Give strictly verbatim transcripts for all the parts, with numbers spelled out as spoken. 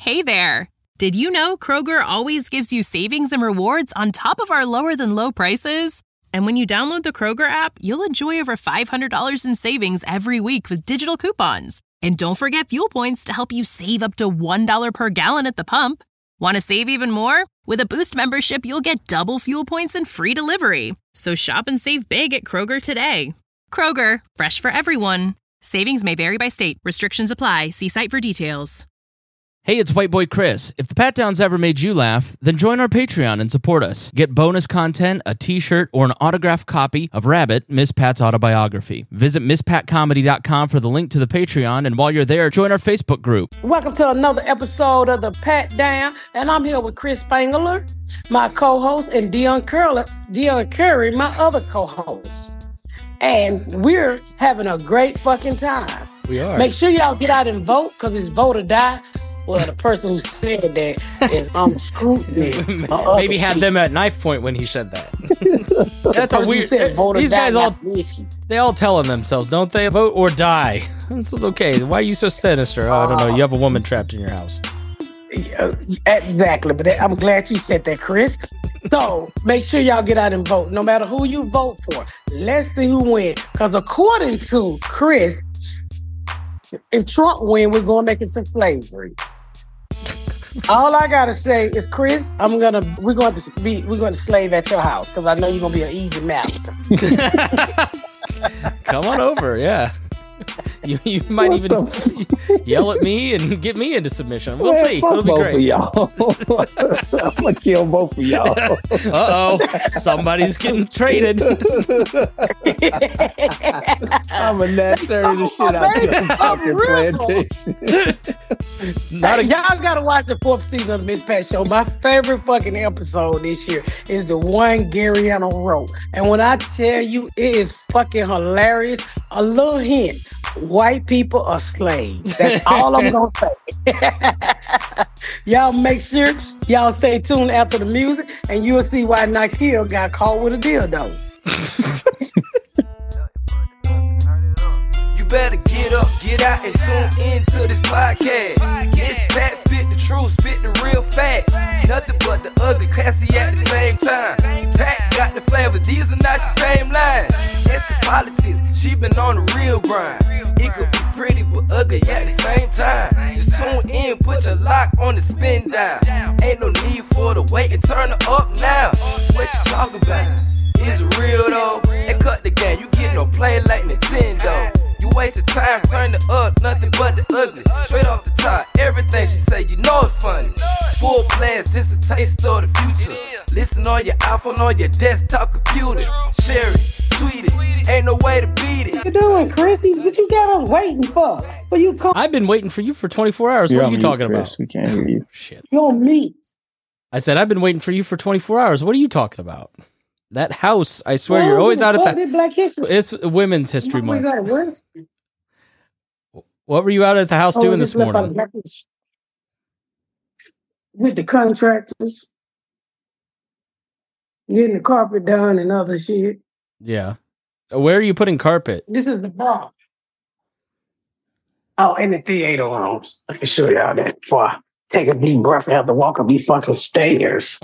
Hey there! Did you know Kroger always gives you savings and rewards on top of our lower-than-low prices? And when you download the Kroger app, you'll enjoy over five hundred dollars in savings every week with digital coupons. And don't forget fuel points to help you save up to one dollar per gallon at the pump. Want to save even more? With a Boost membership, you'll get double fuel points and free delivery. So shop and save big at Kroger today. Kroger, fresh for everyone. Savings may vary by state. Restrictions apply. See site for details. Hey, it's White Boy Chris. If the Pat Downs ever made you laugh, then join our Patreon and support us. Get bonus content, a t-shirt, or an autographed copy of Rabbit, Miss Pat's autobiography. Visit miss pat comedy dot com for the link to the Patreon, and while you're there, join our Facebook group. Welcome to another episode of the Pat Down, and I'm here with Chris Spangler, my co-host, and Dion Curry, Dion Curry, my other co-host. And we're having a great fucking time. We are. Make sure y'all get out and vote, because it's vote or die. Well, the person who said that is um scrutiny. Maybe had them at knife point when he said that. That's a weird. These guys all they all telling themselves, don't they? Vote or die. It's okay. Why are you so sinister? Oh, I don't know. You have a woman trapped in your house. Yeah, exactly. But I'm glad you said that, Chris. So make sure y'all get out and vote, no matter who you vote for. Let's see who wins. Because according to Chris, if Trump win, we're going to make it to slavery. All I gotta say is, Chris, I'm gonna we're going to be we're going to slave at your house because I know you're gonna be an easy master. Come on over, yeah. You you might what even f- yell at me and get me into submission. We'll Man, see. Fuck It'll be both great. Of y'all. I'm gonna kill both of y'all. Uh oh, somebody's getting traded. I'm a nat turn the shit out your fucking plantation. Not a- y'all gotta watch the fourth season of the Miss Pat Show. My favorite fucking episode this year is the one Garyana wrote. And when I tell you it is fucking hilarious, a little hint, white people are slaves. That's all I'm gonna say. Y'all make sure y'all stay tuned after the music and you'll see why Nikhil got caught with a dildo. You better get up, get out, and tune into this podcast. Miss Pat spit the truth, spit the real fact. Nothing but the ugly, classy at the same time. Pat got the flavor, these are not your same lines. It's the politics, she been on the real grind. It could be pretty but ugly at the same time. Just tune in, put your lock on the spin down. Ain't no need for the wait and turn it up now. What you talking about? Is it real though? They cut the game, you get no play like Nintendo. You wasted time, turn it up, nothing but the ugly. Straight off the top, everything she say, you know it's funny. Full blast, this a taste of the future. Listen on your iPhone, on your desktop computer. Share it, tweet it, ain't no way to beat it. What you doing, Chrissy? What you got us waiting for? What you call? I've been waiting for you for twenty-four hours. You're what are you mute, talking Chris. about? We can't hear you. Shit. You on me? I said I've been waiting for you for twenty-four hours. What are you talking about? That house, I swear, Well, you're always out of what? that. Black History. It's Women's History I'm always Month. out of work. What were you out at the house Oh, doing just this left out morning? of Black History. With the contractors, getting the carpet done and other shit. Yeah. Where are you putting carpet? This is the bar. Oh, in the theater rooms. I can show y'all that before I take a deep breath and have to walk up these fucking stairs.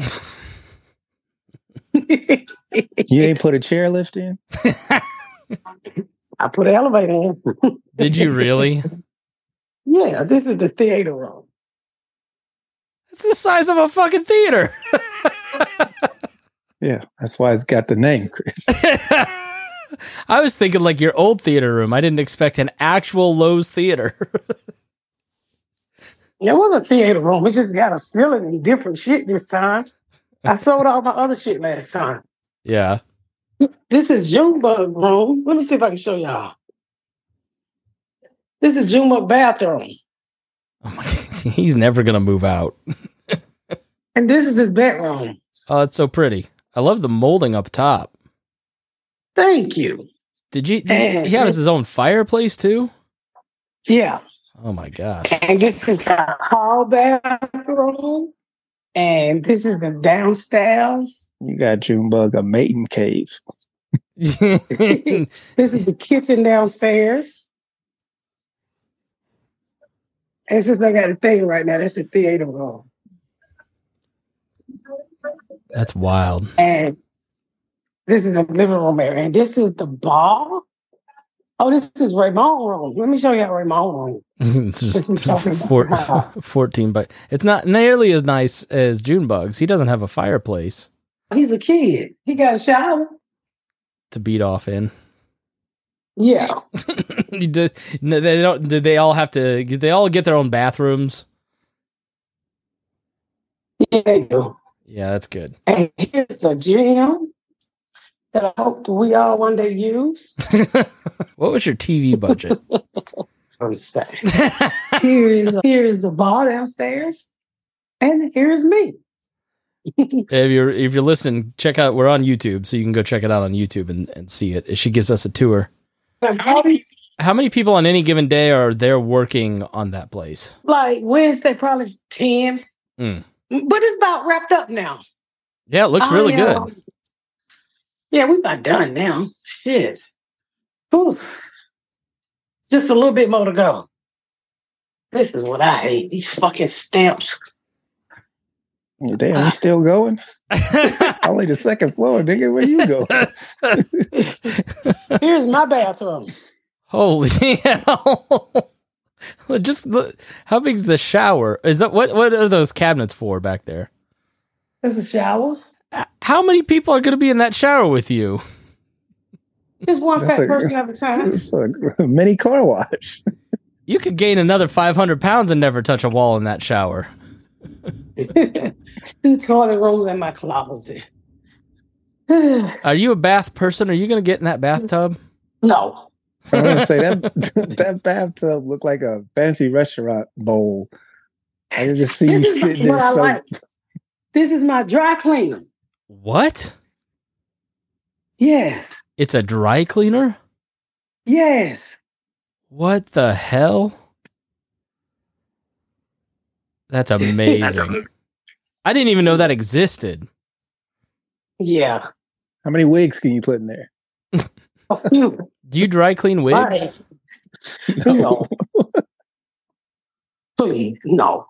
You ain't put a chairlift in? I put an elevator in. Did you really? Yeah, this is the theater room. It's the size of a fucking theater. Yeah, that's why it's got the name, Chris. I was thinking like your old theater room. I didn't expect an actual Lowe's theater. It was a theater room. We just got a ceiling and different shit this time. I sold all my other shit last time. Yeah. This is Junebug room. Let me see if I can show y'all. This is Junebug bathroom. Oh my, he's never going to move out. And this is his bedroom. Oh, it's so pretty. I love the molding up top. Thank you. Did you, did he have his own fireplace too? Yeah. Oh my gosh. And this is the hall bathroom. And this is the downstairs. You got Junebug a mating cave. This is the kitchen downstairs. it's just I got a thing right now. That's a theater room. That's wild. And this is a living room area. And this is the bar. Oh, this is Raymond room. Let me show you how Raymond room. It's just four, fourteen, but it's not nearly as nice as Junebug's. He doesn't have a fireplace. He's a kid. He got a shower to beat off in. Yeah. did, they don't. Did they all have to? Did they all get their own bathrooms? Yeah, they do. Yeah, that's good. And here's a gym that I hope we all one day use. What was your T V budget? here's here's the bar downstairs, and here's me. if you're if you're listening, check out. We're on YouTube, so you can go check it out on YouTube and, and see it. She gives us a tour. How many, how many people on any given day are there working on that place? Like Wednesday, probably ten. Mm. But it's about wrapped up now. Yeah, it looks I, really uh, good. Yeah, we're about done now. Shit. Whew. Just a little bit more to go. This is what I hate. These fucking stamps. Damn, you still going? Only the second floor, nigga. Where you go? Here's my bathroom. Holy hell. Just look, how big is the shower? Is that what? What are those cabinets for back there? There's a shower. How many people are going to be in that shower with you? Just one That's fat a- person at a time. It's a mini car wash. You could gain another five hundred pounds and never touch a wall in that shower. Two toilet rooms in my closet. Are you a bath person? Are you going to get in that bathtub? No. I'm gonna say that that bathtub looked like a fancy restaurant bowl. I can just see you This is sitting what there. I So like. This is my dry cleaner. What? Yes. It's a dry cleaner? Yes. What the hell? That's amazing. I didn't even know that existed. Yeah. how many wigs can you put in there? A few. Do you dry clean wigs? Right. No. Please, no.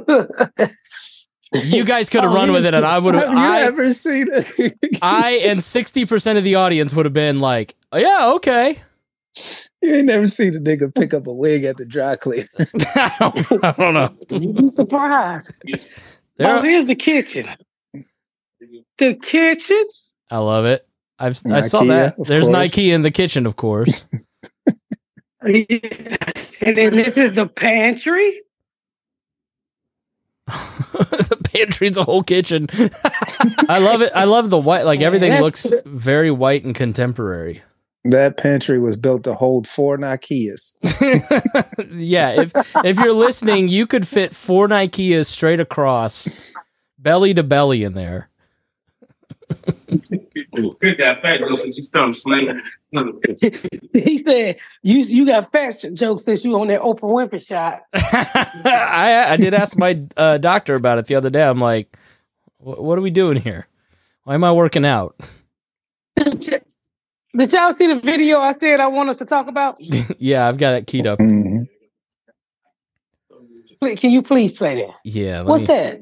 You guys could have Oh, run with it, and I would have. Have you I, ever seen it? I and sixty percent of the audience would have been like, oh, "Yeah, okay." You ain't never seen a nigga pick up a wig at the dry cleaner. I, don't, I don't know. You'd be surprised. There, Oh, here's the kitchen. The kitchen? I love it. I've I saw Ikea, that. of There's course. Nike in the kitchen, of course. And then this is the pantry. The pantry's a whole kitchen. I love it. I love the white. Like everything That's- looks very white and contemporary. That pantry was built to hold four Nikeas. Yeah, if if you're listening, you could fit four Nikeas straight across, belly to belly in there. He said, "You you got fat jokes since you on that Oprah Winfrey shot." I I did ask my uh, doctor about it the other day. I'm like, what are we doing here? Why am I working out? Did y'all see the video I said I want us to talk about? Yeah, I've got it keyed up. Mhm. Please, can you please play that? Yeah. let What's me- that?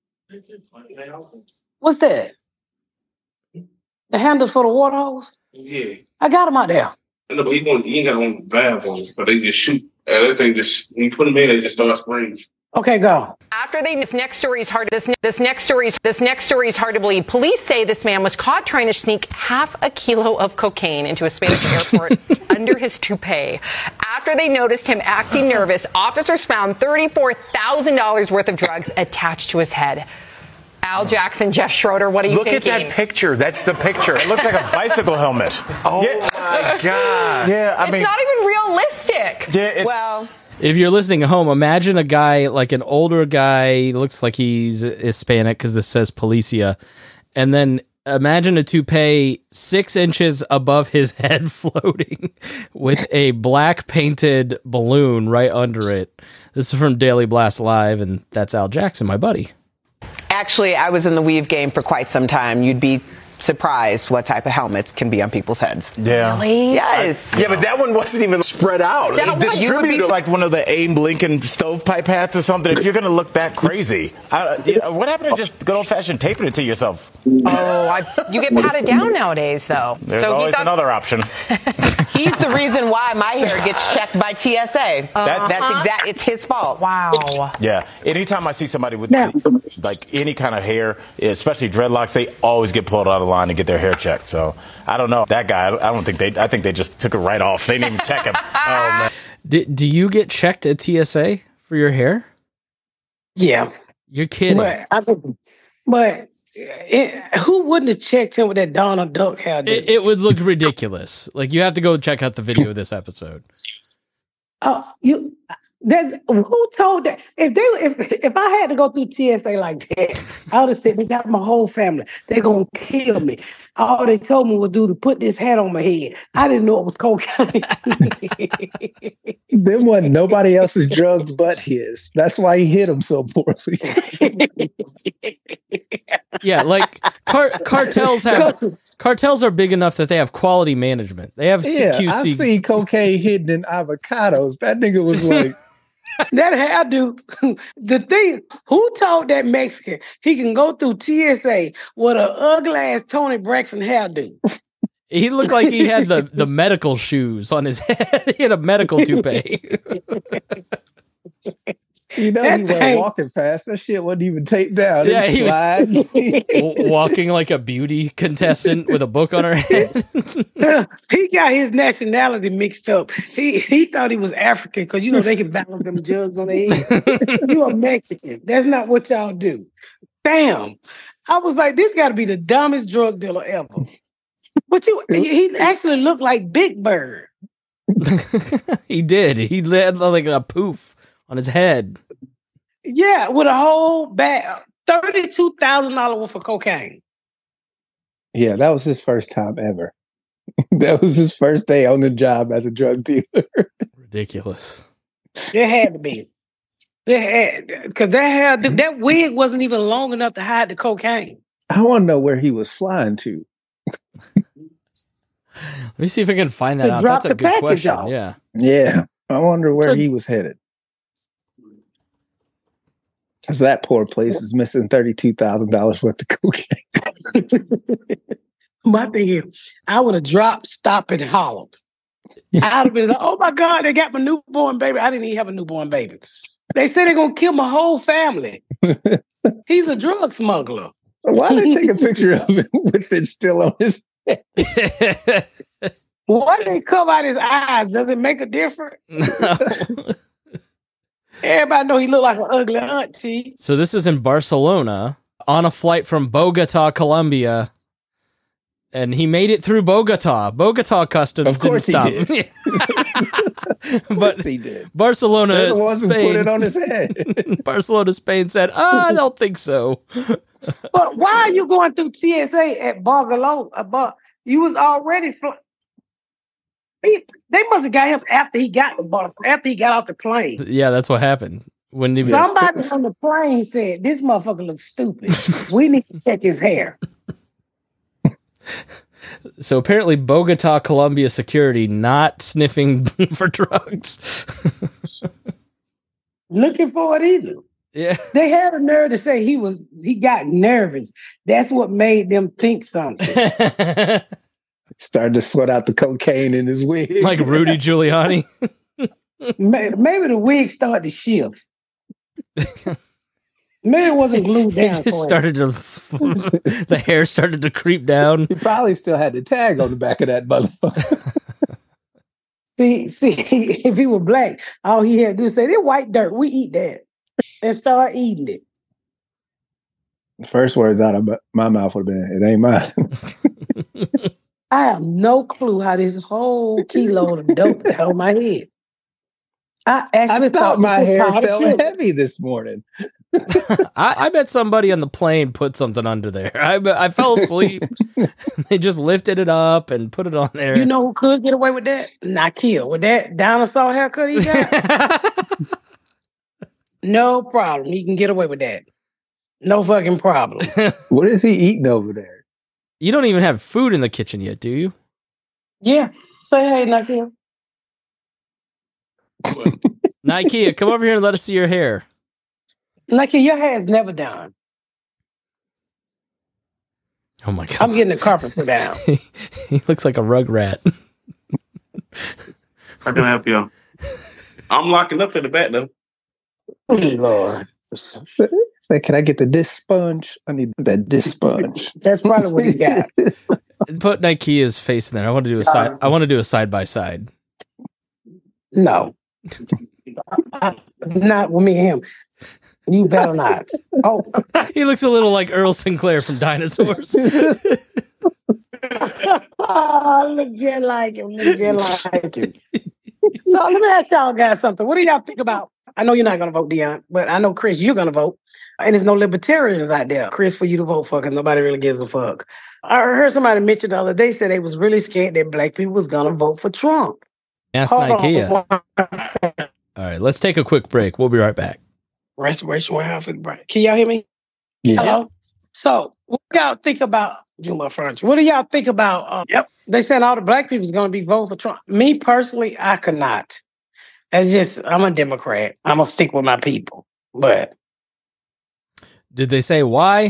What's that? The handle for the water hose? Yeah. I got them out there. No, but he won't. He ain't got on the bad ones, but they just shoot. Uh, that thing just when you put them in, they just start spraying. Okay, go. After they, this next story is hard. This this next story is this next story is hard to believe. Police say this man was caught trying to sneak half a kilo of cocaine into a Spanish airport under his toupee. After they noticed him acting nervous, officers found thirty-four thousand dollars worth of drugs attached to his head. Al Jackson, Jeff Schroeder, what are you Look thinking? at that picture. That's the picture. It looks like a bicycle helmet. Oh my God. Yeah, I it's mean, not even realistic. Yeah, it's- well, If you're listening at home, imagine a guy, like an older guy, looks like he's Hispanic because this says Policia. And then imagine a toupee six inches above his head floating with a black painted balloon right under it. This is from Daily Blast Live, and that's Al Jackson, my buddy. Actually, I was in the weave game for quite some time. You'd be surprised what type of helmets can be on people's heads. Yeah. Really? Yes. I, yeah, but that one wasn't even spread out. That It one, distributed you would be- like one of the Abe Lincoln stovepipe hats or something. If you're going to look that crazy, I, yeah, what happened to just good old fashioned taping it to yourself? Oh, I, you get patted down nowadays, though. There's so always he thought, another option. He's the reason why my hair gets checked by T S A. That's- That's exact. It's his fault. Wow. Yeah. Anytime I see somebody with Now- like any kind of hair, especially dreadlocks, they always get pulled out of line and get their hair checked. So I don't know that guy. I don't think they. I think they just took it right off. They didn't even check him. Oh man. Do, do you get checked at T S A for your hair? Yeah. You're kidding. But, I think, but it, who wouldn't have checked him with that Donald Duck hairdo? It, it would look ridiculous. Like, you have to go check out the video of this episode. Oh, you. There's who told that if they if if I had to go through T S A like that, I would have said they got my whole family. They're gonna kill me. All they told me was do to put this hat on my head. I didn't know it was cocaine. There wasn't nobody else's drugs but his. That's why he hit him so poorly. Yeah, like car- cartels have cartels are big enough that they have quality management. They have Yeah, Q C. I've seen cocaine hidden in avocados. That nigga was like, That hairdo, the thing, who told that Mexican he can go through T S A with an ugly ass Tony Braxton hairdo? He looked like he had the, the medical shoes on his head. He had a medical toupee. you know, That he wasn't thing- walking fast. That shit wasn't even taped down. Yeah, It he was- slid. W- walking like a beauty contestant with a book on her head. He got his nationality mixed up. He he thought he was African because you know they can balance them jugs on their head. You are Mexican. That's not what y'all do. Damn. I was like, this got to be the dumbest drug dealer ever. But you, he he actually looked like Big Bird. He did. He had like a poof on his head. Yeah, with a whole bag, thirty-two thousand dollars worth of cocaine. Yeah, that was his first time ever. That was his first day on the job as a drug dealer. Ridiculous. It had to be. It had, because that hair, that wig wasn't even long enough to hide the cocaine. I want to know where he was flying to. Let me see if I can find that To out. drop That's a the good package question. off. Yeah. Yeah, I wonder where So- he was headed. Because that poor place is missing thirty-two thousand dollars worth of cocaine. My thing is, I would have dropped, stopped, and hollered. I'd have been like, oh my God, they got my newborn baby. I didn't even have a newborn baby. They said they're going to kill my whole family. He's a drug smuggler. Why did they take a picture of him with it still on his head? Why did they cover out his eyes? Does it make a difference? Everybody know he look like an ugly auntie. So this is in Barcelona on a flight from Bogota, Colombia. And he made it through Bogota. Bogota customs Of course he didn't did. stop. But he did. Barcelona, They're the ones who Spain, put it on his head. Barcelona, Spain said, "Ah, I don't think so." But why are you going through T S A at Barcelona? About you was already fl- he, they must have got him after he got the bus, after he got off the plane. Yeah, that's what happened. When he was Somebody on the plane said, "This motherfucker looks stupid. We need to check his hair." So apparently Bogota, Colombia security not sniffing for drugs. Looking for it either. Yeah. They had a nerve to say he was he got nervous. That's what made them think something. Started to sweat out the cocaine in his wig. Like Rudy Giuliani. May- Maybe the wig started to shift. Maybe it wasn't glued down. It just for him. started to the hair started to creep down. He probably still had the tag on the back of that motherfucker. See, see, if he were black, all he had to do is say, "They're white dirt. We eat that," and start eating it. The first words out of my mouth would have been, "It ain't mine." I have no clue how this whole kilo of dope got on my head. I actually I thought my this was hair powdered felt sugar. heavy this morning. I, I bet somebody on the plane put something under there. I bet- I fell asleep. They just lifted it up and put it on there. You know who could get away with that? Nakil. With that dinosaur haircut he got? No problem. He can get away with that. No fucking problem. What is he eating over there? You don't even have food in the kitchen yet, do you? Yeah. Say hey, Nakia. Nakia, come over here and let us see your hair. Nakia, your hair is never done. Oh my god! I'm getting the carpet put down. He looks like a rug rat. I can help you. I'm locking up in the back though. Oh, Lord. Say, can I get the disc sponge? I need that disc sponge. That's probably what he got. Put Nikea's face in there. I want to do a side. I want to do a side by side. No, not with me and him. You better not. Oh, he looks a little like Earl Sinclair from Dinosaurs. Oh, look just like him. Look just like him. So let me ask y'all guys something. What do y'all think about? I know you're not going to vote, Dion, but I know, Chris, you're going to vote. And there's no libertarians out there, Chris, for you to vote for because nobody really gives a fuck. I heard somebody mention the other day, said they was really scared that black people was going to vote for Trump. Ask Hold Nikea. on. All right, let's take a quick break. We'll be right back. Restoration warehouse for the break. Can y'all hear me? Yeah. Hello? So what do y'all think about Juma Furniture? What do y'all think about um, yep. They said all the black people is going to be voting for Trump. Me personally, I could not. That's just, I'm a Democrat. I'm going to stick with my people. But did they say why?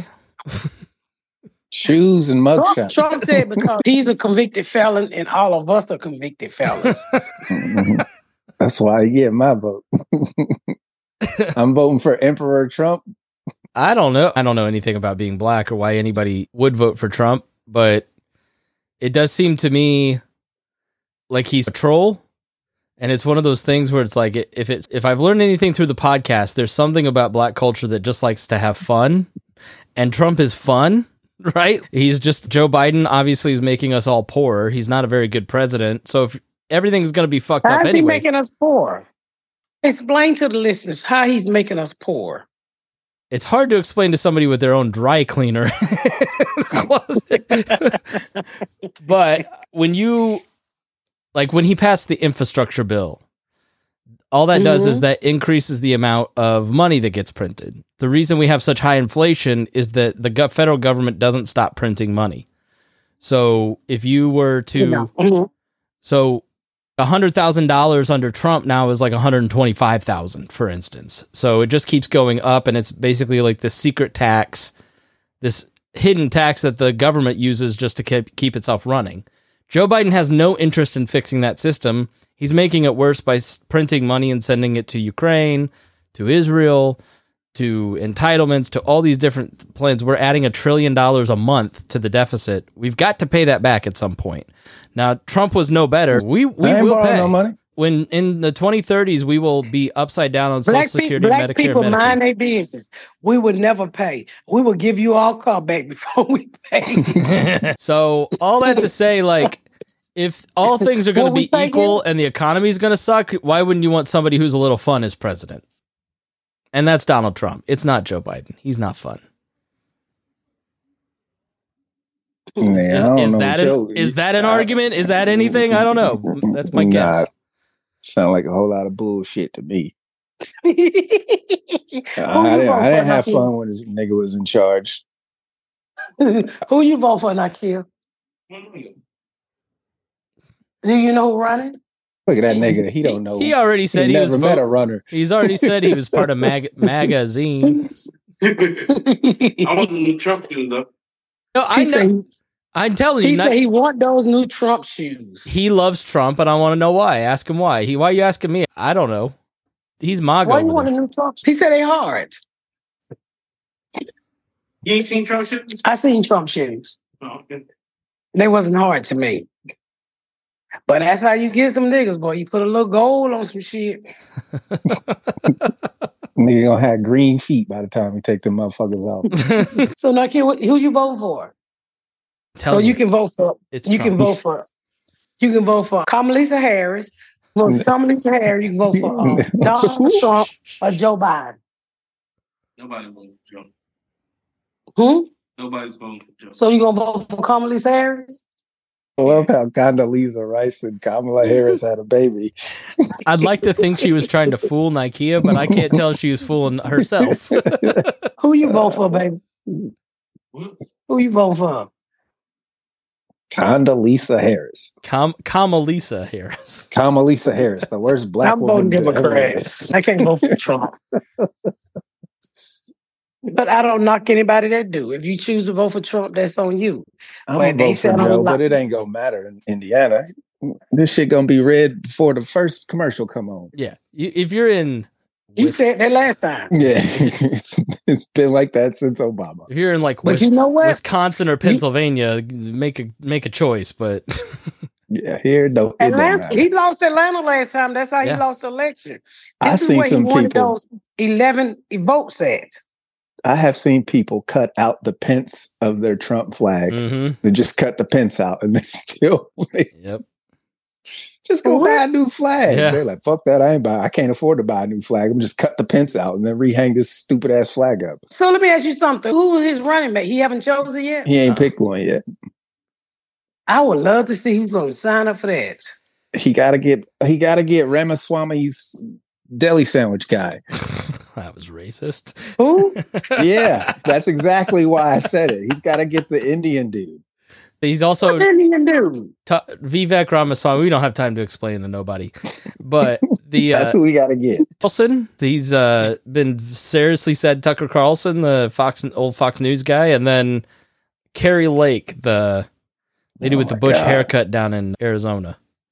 Shoes and Trump, mugshots. Trump said because he's a convicted felon and all of us are convicted felons. Mhm. That's why I get my vote. I'm voting for Emperor Trump. I don't know. I don't know anything about being black or why anybody would vote for Trump, but it does seem to me like he's a troll. And it's one of those things where it's like, if it's, if I've learned anything through the podcast, there's something about black culture that just likes to have fun, and Trump is fun, right? He's just, Joe Biden obviously is making us all poorer. He's not a very good president. So if everything's going to be fucked How up is he anyway. making us poor? Explain to the listeners how he's making us poor. It's hard to explain to somebody with their own dry cleaner closet. But when you, like when he passed the infrastructure bill, all that mm-hmm. does is that increases the amount of money that gets printed. The reason we have such high inflation is that the go- federal government doesn't stop printing money. So if you were to, mm-hmm. so one hundred thousand dollars under Trump now is like one hundred twenty-five thousand dollars, for instance. So it just keeps going up, and it's basically like the secret tax, this hidden tax that the government uses just to keep, keep itself running. Joe Biden has no interest in fixing that system. He's making it worse by printing money and sending it to Ukraine, to Israel, to entitlements, to all these different plans. We're adding a trillion dollars a month to the deficit. We've got to pay that back at some point. Now, Trump was no better. We we I ain't will borrowing pay. no money. When in the twenty thirties, we will be upside down on Black, Social pe- Security, black Medicare, people Medicaid. mind their business. We would never pay. We will give you all car back before we pay. So all that to say, like, if all things are going to be equal and the economy is going to suck, why wouldn't you want somebody who's a little fun as president? And that's Donald Trump. It's not Joe Biden. He's not fun. Yeah, is I don't is know, that Joe. an, is that an argument? Is that anything? I don't know. That's my Nah, guess. sound like a whole lot of bullshit to me. Who I, you I vote didn't, I for, didn't have Nakia? fun when this nigga was in charge. Who you vote for, Nakia? Do you know who running? Look at that nigga. He don't know. He already said he, he, never was met vote- a runner. He's already said he was part of Mag- magazine. I want the new Trump shoes though. No, I He know. said- I'm telling He you, said not- he want those new Trump shoes. he loves Trump, and I want to know why. Ask him why. He, why are you asking me? I don't know. He's MAGA. Why you over want a there. new Trump? He said they hard. You ain't seen Trump shoes? I seen Trump shoes. Oh, okay. They wasn't hard to me. But that's how you get some niggas, boy. You put a little gold on some shit. Nigga gonna have green feet by the time we take them motherfuckers out. So, Nakia, what- who you vote for? Tell so me. you can vote for. It's you Trump. can vote for. You can vote for Kamala Harris. Vote for Kamala Harris. You can vote for uh, Donald Trump or Joe Biden. Nobody's voting for Trump. Hmm? Nobody's voting for Trump. So you gonna vote for Kamala Harris? I love how Condoleezza Rice and Kamala Harris had a baby. I'd like to think she was trying to fool Nikea, but I can't tell if she was fooling herself. Who you vote for, baby? Who you vote for? Condoleezza Harris. Com- Kamalisa Harris. Kamalisa Harris, the worst black I'm woman. voting to ever Democrat. live. I can't vote for Trump. But I don't knock anybody that do. If you choose to vote for Trump, that's on you. I'm But gonna they vote for said on the Joe, but line- it ain't gonna matter in Indiana. This shit gonna be red before the first commercial come on. Yeah. You, if you're in You Wis- said that last time. Yeah, it's, it's been like that since Obama. if you're in like But Wis- you know what? Wisconsin or Pennsylvania, make a make a choice, but Yeah, here no, it don't Atlanta, matter. he lost Atlanta last time. That's how Yeah. he lost the election. I This is see where he some wanted people. those eleven votes at. I have seen people cut out the pence of their Trump flag. Mhm. They just cut the pence out, and they still they Yep. just go buy a new flag. Yeah. They're like, "Fuck that! I ain't buy. I can't afford to buy a new flag. I'm just cut the pence out and then rehang this stupid ass flag up." So let me ask you something. Who was his running mate? He haven't chosen yet? He ain't picked one yet. I would love to see who's going to sign up for that. He gotta get. He gotta get Ramaswamy's deli sandwich guy. That was racist. Who? Yeah, that's exactly why I said it. He's got to get the Indian dude. He's also What's Indian dude? Ta- Vivek Ramaswamy. We don't have time to explain to nobody, but the uh, That's who we got to get. Carlson. He's uh, been seriously said Tucker Carlson, the Fox old Fox News guy, and then Carrie Lake, the lady Oh with the my bush God. haircut down in Arizona.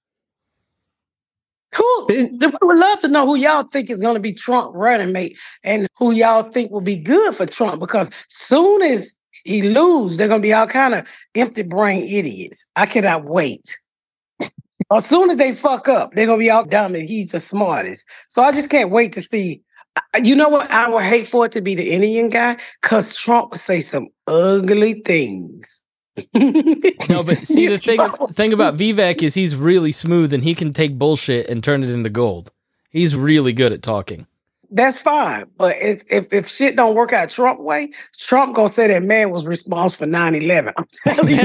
Who? We would love to know who y'all think is going to be Trump running mate and who y'all think will be good for Trump, because soon as he lose, they're going to be all kind of empty brain idiots. I cannot wait. As soon as they fuck up, they're going to be all dumb and he's the smartest. So I just can't wait to see. You know what? I would hate for it to be the Indian guy, because Trump would say some ugly things. No, but see the thing thing about Vivek is he's really smooth and he can take bullshit and turn it into gold. He's really good at talking. That's fine, but it's, if if shit don't work out Trump way, Trump gonna say that man was responsible for nine eleven. I'm telling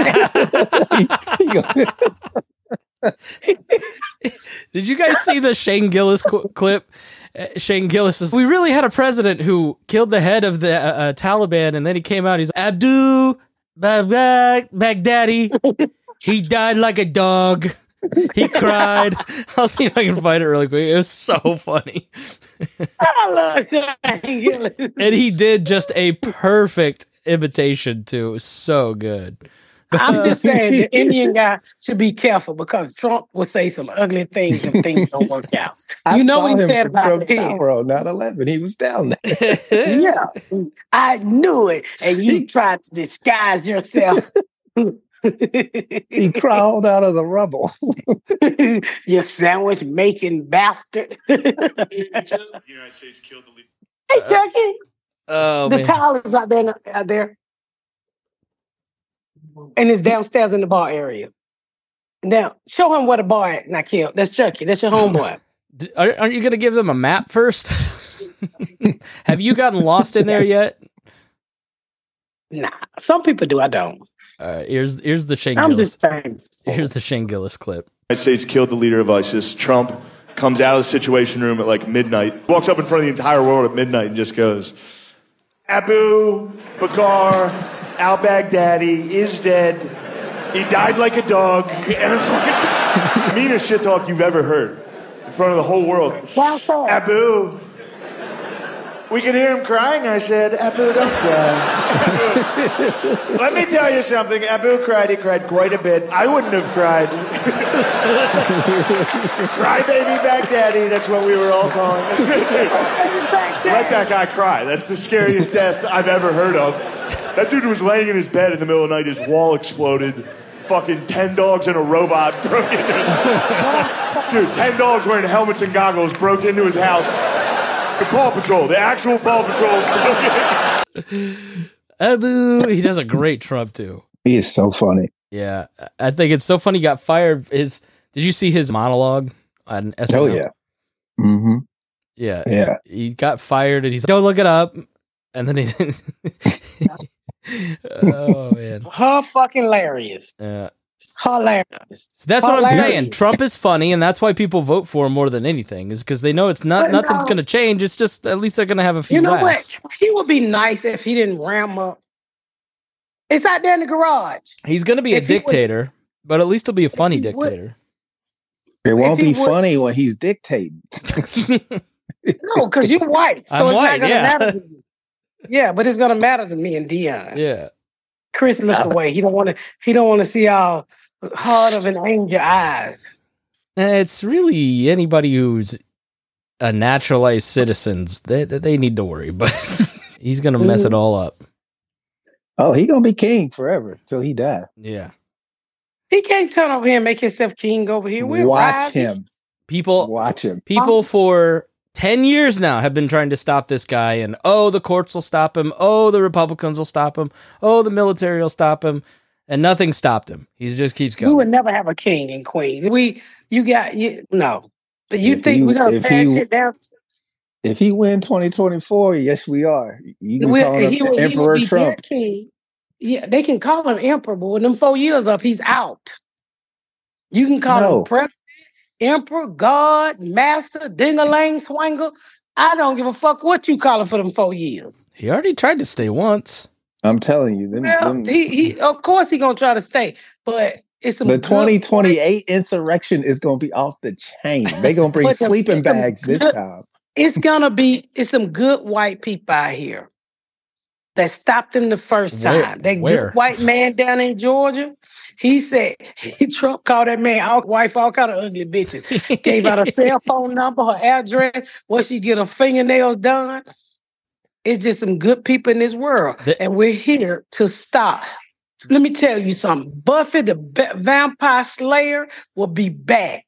you. Did you guys see the Shane Gillis qu- clip? Uh, Shane Gillis says, "We really had a president who killed the head of the uh, uh, Taliban, and then he came out. He's Abdul Baghdad, Baghdadi. He died like a dog. He cried." I'll see if I can find it really quick. It was so funny. I love Shane Gillis. And he did just a perfect imitation too. It was so good. I'm just saying the Indian guy should be careful, because Trump will say some ugly things if things don't work out. I You know saw what he him said from about Trump him. Tower on nine eleven. He was down there. Yeah, I knew it, and you tried to disguise yourself. He crawled out of the rubble. You sandwich making bastard. The United States killed the leader. Hey, Chucky. Oh, the man. towel is out there, out there, and it's downstairs in the bar area. Now, show him where the bar at. Now, Kill. That's Chucky. That's your homeboy. D- Aren't aren't you going to give them a map first? Have you gotten lost in there yet? Nah, some people do. I don't. All right, here's here's the Shane I'm Gillis. just saying. Here's the Shane Gillis clip. The United States killed the leader of ISIS. Trump comes out of the Situation Room at like midnight, walks up in front of the entire world at midnight and just goes, Abu Bakr al-Baghdadi is dead. He died like a dog. And it's like the meanest shit talk you've ever heard in front of the whole world. Abu. We could hear him crying. I said, Abu, don't cry. Let me tell you something. Abu cried. He cried quite a bit. I wouldn't have cried. Cry baby Baghdadi. That's what we were all calling it. Let that guy cry. That's the scariest death I've ever heard of. That dude was laying in his bed in the middle of the night. His wall exploded. Fucking ten dogs and a robot broke into Dude, ten dogs wearing helmets and goggles broke into his house. The Paw Patrol, the actual Paw Patrol. Abu, he does a great Trump too. He is so funny. Yeah, I think it's so funny. He got fired. His did you see his monologue on S N L? Oh yeah. Mm-hmm. Yeah, Yeah. He got fired, and he's like, "Go look it up," and then he. Oh man, Her fucking hilarious. yeah. Hilarious. So that's what I'm Hilarious. saying. Trump is funny, and that's why people vote for him more than anything. Is because they know it's not But nothing's no. going to change. It's just at least they're going to have a few You know laughs. what? He would be nice if he didn't ram up. It's out there in the garage. He's going to be If a he would- dictator, but at least he'll be a funny he would- dictator. It won't he be would- funny when he's dictating. No, because you're white, so I'm it's white, not gonna yeah. matter to you. Yeah, but it's gonna matter to me and Dion. Yeah. Chris looks away. He don't want to. He don't want to see our heart of an angel eyes. It's really anybody who's a naturalized citizens. They they need to worry, but he's going to mess it all up. Oh, he gonna be king forever till he die. Yeah. He can't turn over here and make himself king over here. We're Watch rising. him. People Watch him. People for ten years now have been trying to stop this guy, and oh, the courts will stop him. Oh, the Republicans will stop him. Oh, the military will stop him. And nothing stopped him. He just keeps We going. would never have a king and queen. We, you got you. No, you If think he- we're gonna if pass he- it down? If he win twenty twenty-four, yes, we are. You can We're- call him he would- he would Emperor be their Trump. king. Yeah, they can call him emperor, but when them four years up, he's out. You can call No. him president, emperor, god, master, ding-a-lang, swanger. I don't give a fuck what you call him for them four years. He already tried to stay once. I'm telling you, them, Well, them- he, he of course he gonna try to stay, but it's some the good- twenty twenty-eight insurrection is gonna be off the chain. They gonna bring But the- sleeping it's some bags this good- time. It's gonna be it's some good white people out here that stopped him the first Where? time. That Where? good white man down in Georgia, he said he Trump called that man all wife all kind of ugly bitches. Gave out her cell phone number, her address, where she get her fingernails done. It's just some good people in this world, The- and we're here to stop. Let me tell you something. Buffy the ba- Vampire Slayer will be back.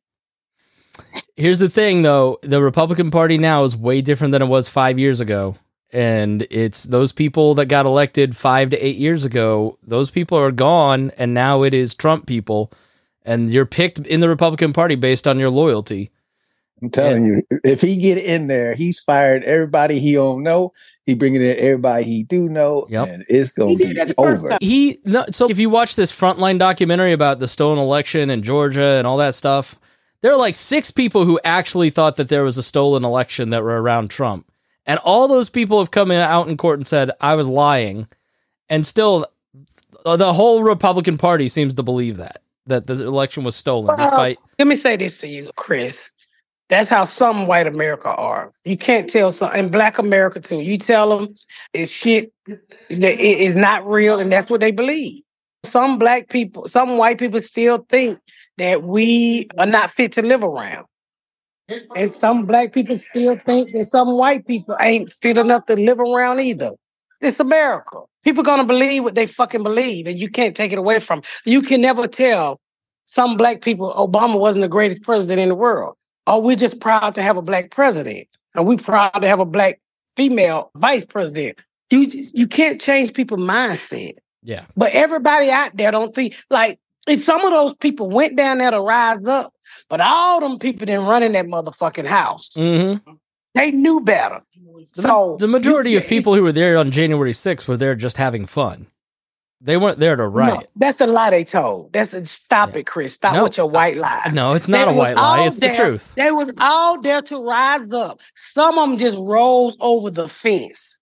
Here's the thing, though. The Republican Party now is way different than it was five years ago. And it's those people that got elected five to eight years ago. Those people are gone. And now it is Trump people. And you're picked in the Republican Party based on your loyalty. I'm telling you, if he get in there, he's fired everybody he don't know. He bringing in everybody he do know, Yep. and it's gonna He did be that the first over. time. He no, so if you watch this Frontline documentary about the stolen election in Georgia and all that stuff, there are like six people who actually thought that there was a stolen election that were around Trump. And all those people have come out in court and said, I was lying. And still, the whole Republican Party seems to believe that, that the election was stolen, Well, despite... let me say this to you, Chris. That's how some white America are. You can't tell some, and black America too. You tell them it's shit, that it is not real, and that's what they believe. Some black people, some white people still think that we are not fit to live around. And some black people still think that some white people ain't fit enough to live around either. It's America. People gonna believe what they fucking believe, and you can't take it away from them. You can never tell some black people Obama wasn't the greatest president in the world. Or we're just proud to have a black president. And we're proud to have a black female vice president. You just, you can't change people's mindset. Yeah. But everybody out there don't think, like, and some of those people went down there to rise up, but all them people didn't run in that motherfucking house. Mm-hmm. They knew better. So The majority of people who were there on January sixth were there just having fun. They weren't there to riot. No, that's a lie they told. That's a stop it, Chris. Stop No, with your white lie. No, it's not They a was white lie. all It's the there- truth. They was all there to rise up. Some of them just rose over the fence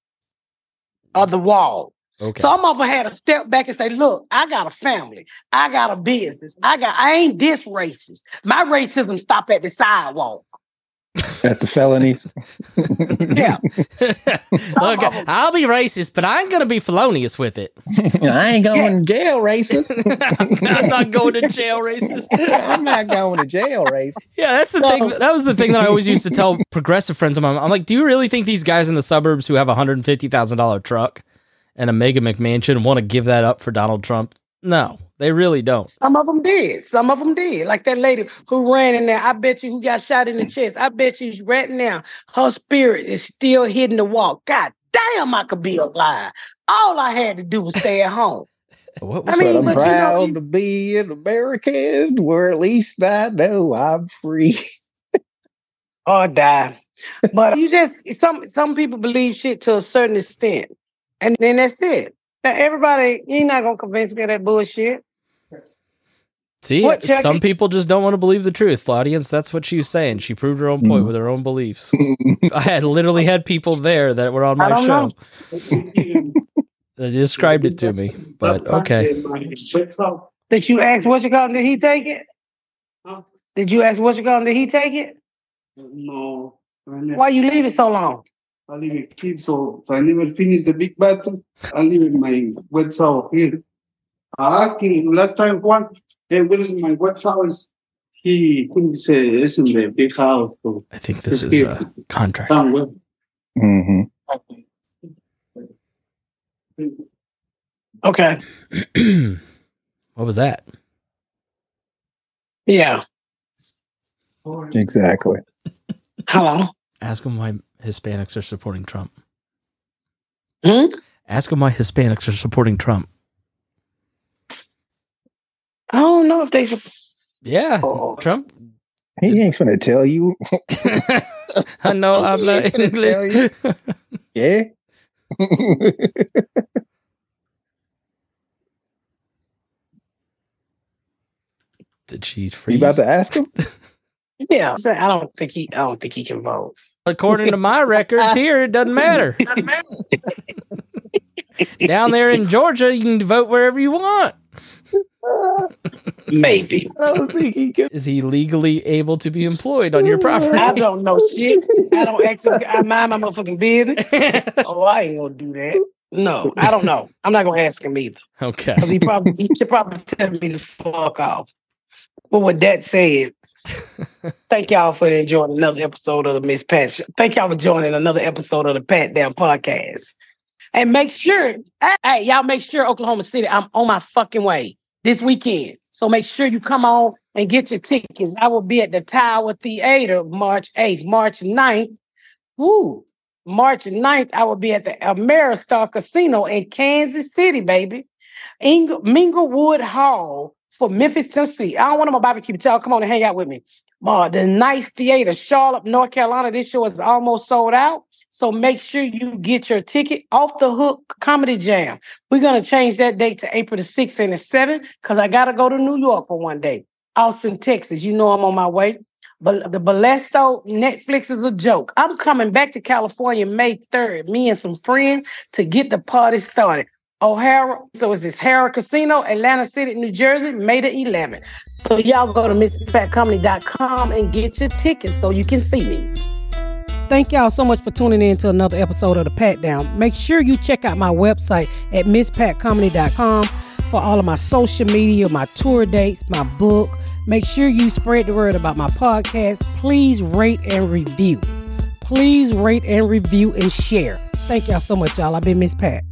or the wall. Okay. Some of them had to step back and say, look, I got a family. I got a business. I got I ain't this racist. My racism stop at the sidewalk. At the felonies. Yeah. Look, I'll be racist, but I ain't gonna be felonious with it. I ain't going to jail, racist. I'm not going to jail, racist. I'm not going to jail, racist. Yeah, that's the thing. That was the thing that I always used to tell progressive friends of mine. I'm like, do you really think these guys in the suburbs who have a hundred and fifty thousand dollar truck and a mega McMansion want to give that up for Donald Trump? No, they really don't. Some of them did. Some of them did. Like that lady who ran in there. I bet you who got shot in the chest. I bet you right now her spirit is still hitting the wall. God damn, I could be alive. All I had to do was stay at home. What I mean, But I'm but you know, proud you- to be an American, where at least I know I'm free. or die. But you just some some people believe shit to a certain extent, and then that's it. Now everybody, you're not gonna convince me of that bullshit. See, What, Chucky? some people just don't want to believe the truth, audience. That's what she was saying. She proved her own point with her own beliefs. I had literally had people there that were on I my don't show. know. They described it to me, but okay. Did you ask what you call him? Did he take it? Huh? Did you ask what you call him? Did he take it? No. Why you leave it so long? I leave it keep so, so I never finish the big battle. I leave it my wet towel here. I asked him last time, Juan, hey, where is my wet towels? He couldn't say it's in the big house. So I think this is a contract. Mm-hmm. Okay. What was that? Yeah. Exactly. Hello. Ask him why Hispanics are supporting Trump. Hmm? Ask him why Hispanics are supporting Trump. I don't know if they. Yeah, oh. Trump. He ain't finna tell you. I know. I'm not tell you. Yeah. Did she freeze? You about to ask him? Yeah, I don't think he. I don't think he can vote. According to my records here, it doesn't matter. Down there in Georgia, you can vote wherever you want. Maybe. I don't think he can. Is he legally able to be employed on your property? I don't know shit. I don't actually. I mind my motherfucking business. Oh, I ain't gonna do that. No, I don't know. I'm not gonna ask him either. Okay. Because he probably he should probably tell me to fuck off. But with that said, thank y'all for enjoying another episode of the Miss Pat Show. Thank y'all for joining another episode of the Pat Down Podcast. And make sure, hey, y'all make sure Oklahoma City, I'm on my fucking way this weekend. So make sure you come on and get your tickets. I will be at the Tower Theater March eighth, March ninth. Woo! March ninth, I will be at the Ameristar Casino in Kansas City, baby. Ing- Minglewood Hall for Memphis, Tennessee. I don't want no more barbecue, but y'all come on and hang out with me. Uh, the Nice Theater, Charlotte, North Carolina. This show is almost sold out. So make sure you get your ticket. Off the Hook Comedy Jam. We're going to change that date to April the sixth and the seventh because I got to go to New York for one day. Austin, Texas. You know I'm on my way. But the Balesto Netflix is a joke. I'm coming back to California May third, me and some friends, to get the party started. O'Hara, so it's this Hara Casino, Atlanta City, New Jersey, May the eleventh. So y'all go to miss pat comedy dot com and get your tickets so you can see me. Thank y'all so much for tuning in to another episode of The Pat Down. Make sure you check out my website at miss pat comedy dot com for all of my social media, my tour dates, my book. Make sure you spread the word about my podcast. Please rate and review. Please rate and review and share. Thank y'all so much, y'all. I've been Miss Pat.